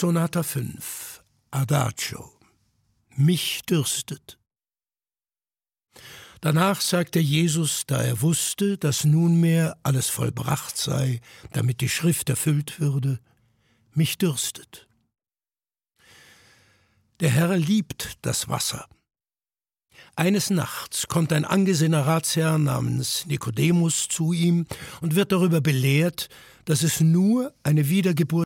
Sonata 5, Adagio. Mich dürstet. Danach sagte Jesus, da er wusste, dass nunmehr alles vollbracht sei, damit die Schrift erfüllt würde: Mich dürstet. Der Herr liebt das Wasser. Eines Nachts kommt ein angesehener Ratsherr namens Nikodemus zu ihm und wird darüber belehrt, dass es nur eine Wiedergeburt